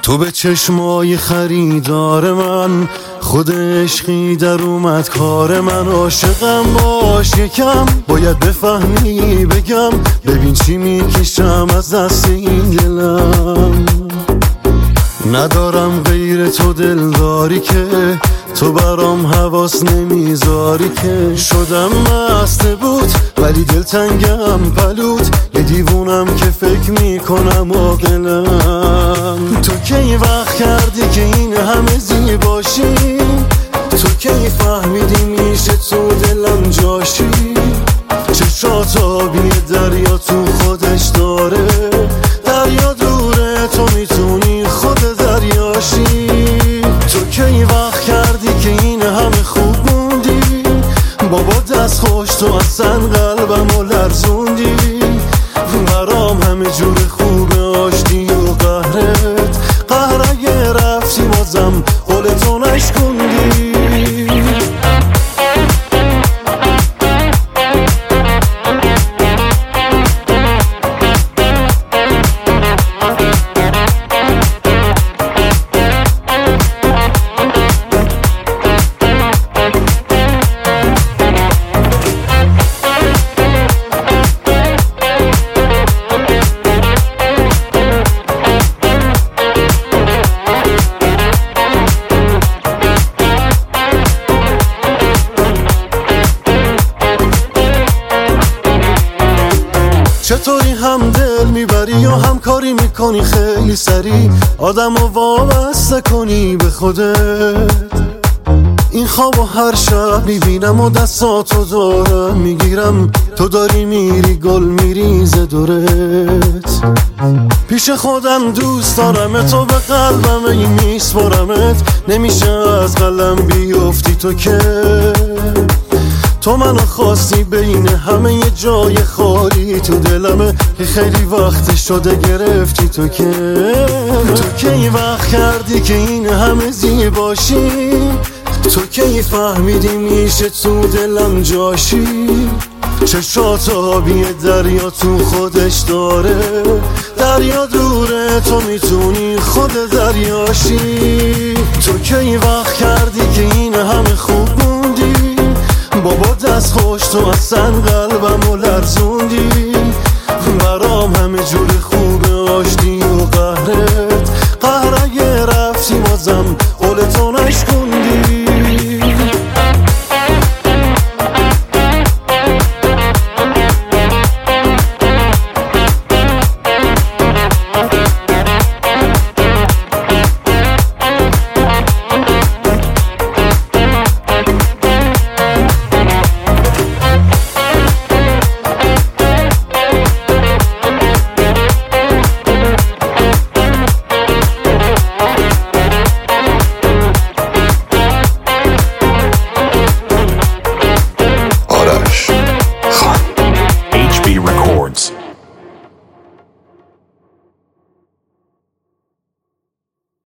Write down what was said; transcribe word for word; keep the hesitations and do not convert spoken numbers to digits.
تو به چشمای خریدار من، خود عشقی در اومد کار من. عاشقم باش یکم، باید بفهمی بگم، ببین چی میکشم از دست این دلم. ندارم غیر تو دلداری که تو برام حواس نمیذاری که. شدم مست بود ولی دلتنگم پلود، یه دیوونم که فکر میکنم عاقلم. تو کی وقت کردی که این همه زیباشی؟ تو کی فهمیدی میشه تو دلم جاشی؟ چشات آبی دریا تو خودش داره، دریا دوره تو میتونی خود دریاشی. تو کی وقت کردی که این همه خوب موندی؟ بابا دست خوش تو اصلا قلبمو لرزوندی. برام همه جور خوبه آشتی و قهرت، قهر اگه رفتی بازم قولتو نشکوندی. چطوری هم دل میبری یا هم کاری میکنی خیلی سری، آدم رو وابسته کنی به خودت. این خواب و هر شب میبینم و دستاتو دارم میگیرم، تو داری میری گل میریزه دورت. پیش خودم دوست دارم تو، به قلبم این میسپارمت، نمیشه از قلم بیفتی تو که. تو منو خواستی بین همه یه جای خالی تو دلمه، که خیلی وقت شده گرفتی تو که. تو کی وقت کردی که این همه زیباشی؟ تو کی فهمیدی میشه تو دلم جاشی؟ چشات آبی دریا تو خودش داره، دریا دوره تو میتونی خود دریاشی. تو کی وقت کردی که این همه خوب موندی؟ بابا دست خوش تو اصلا قلبمو لرزوندی. برام همه جور